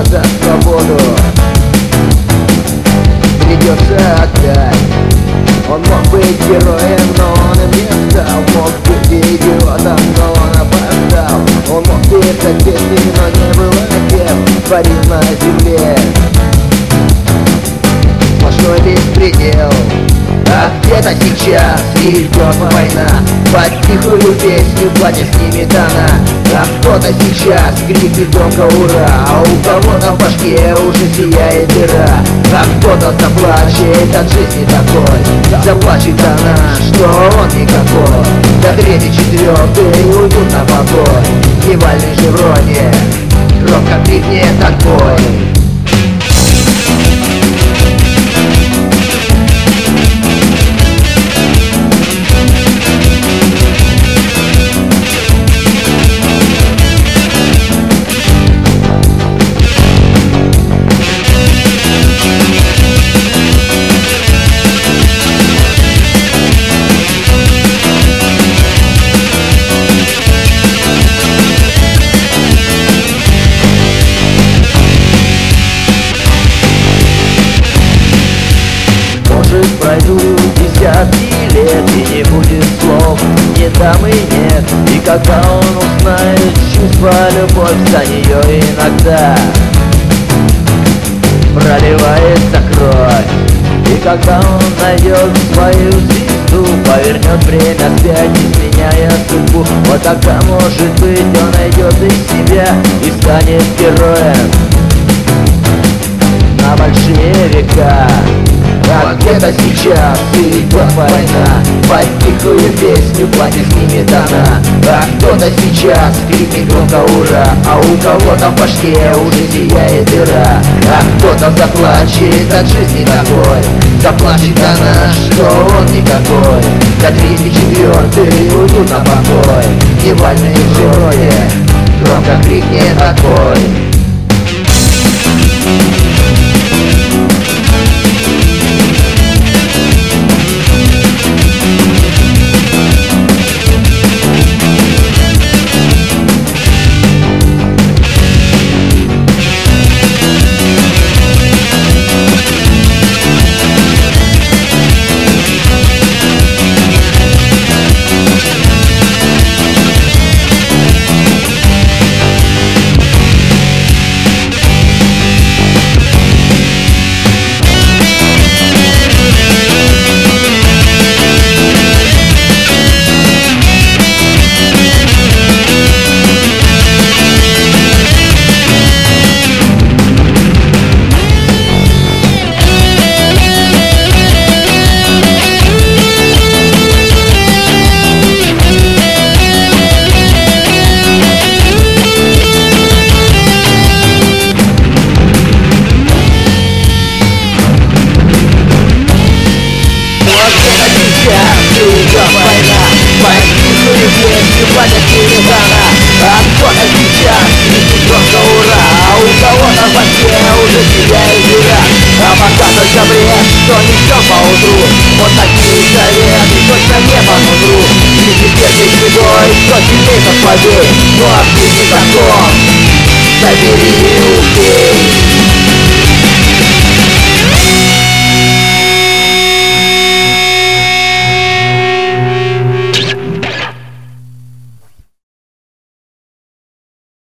за свободу. Придется отдать. Он мог быть героем, но он им не стал. Мог быть идиотом, но он опоздал. Он мог писать песни, но не было кем творил на земле. Сплошной беспредел. А где-то сейчас идет война. Под тихую песню платья сметана. А кто-то сейчас кричит громко ура. А у кого-то в башке уже сияет дыра. А кто-то заплачет от жизни такой. Заплачет она, что он никакой. До третий, четвертый уйдут на покой. Дневальный же вроде громко крикнет отбой. Пройдут десятки лет, и не будет слов, ни там и нет. И когда он узнает чувство, любовь за нее иногда проливается кровь. И когда он найдет свою звезду, повернет время вспять, изменяя судьбу, вот тогда, может быть, он найдет из себя и станет героем на большие века. А где-то сейчас идет война. Под тихую песню платья сметана. А кто-то сейчас крикнет громко ура. А у кого-то в башке уже сияет дыра. А кто-то заплачет от жизни такой. Заплачет она, что он никакой. До третий, четвертый уйдут на покой. Дневальные герои громко крикнет отбой. А кто-то сейчас кричит громко ура. А у кого-то в башке уже сияет дыра. А пока только бред, что не все поутру. Вот такие советы точно не по нутру. Не теперь бой, кто сильней, тот побей. Ну а в жизни закон, забери и убей.